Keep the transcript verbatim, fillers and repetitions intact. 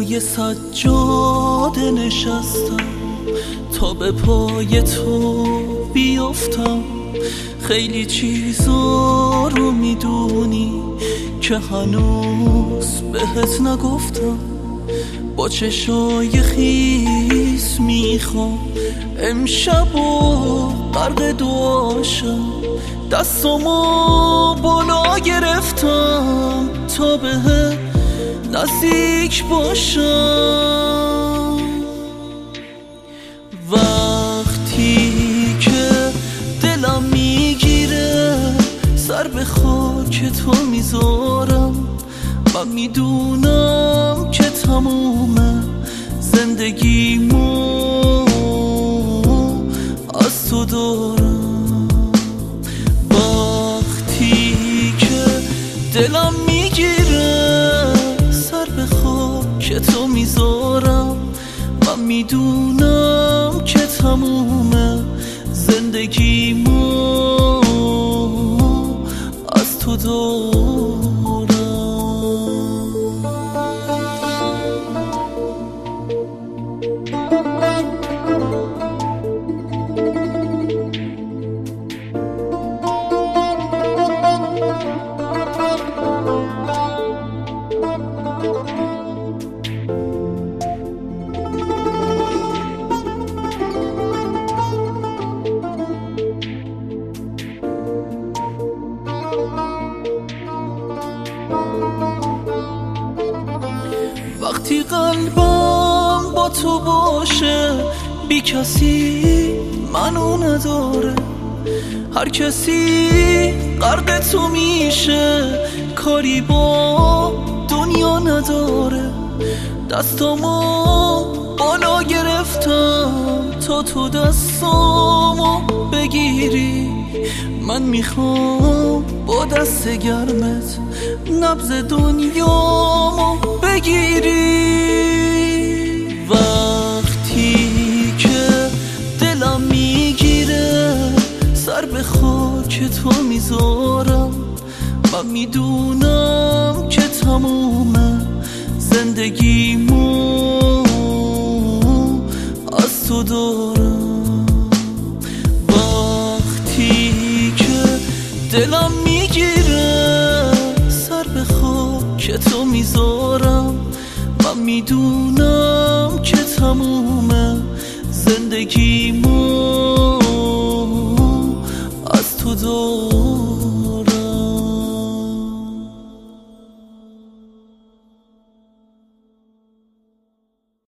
روی سجاده نشستم تا به پای تو بیفتم. خیلی چیزا رو میدونی که هنوز بهت نگفتم. با چشای خیس میخوام امشب و غرق دعاشم. دستامو بالا گرفتم تا بهت نزدیک باشم. وقتی که دلم میگیره سر به خاک تو میذارم. من میدونم که تموم زندگیمو از تو دارم. وقتی که دلم میگیره سر به خاک تو میذارم. من میدونم که تموم زندگیمو از تو دارم. وقتی قلبم با تو باشه بی کسی منو نداره. هر کسی غرق تو میشه کاری با دنیا نداره. دستامو بالا گرفتم تا تو دستامو بگیری. من میخوام با دست گرمت نبض دنیامو بگیری. وقتی که دلم میگیره سر به خاک تو میذارم. من میدونم که تموم زندگیمو از تو دارم. وقتی که دلم میگیره سر به خاک تو میذارم. من میدونم که تموم زندگیمو از تو دارم.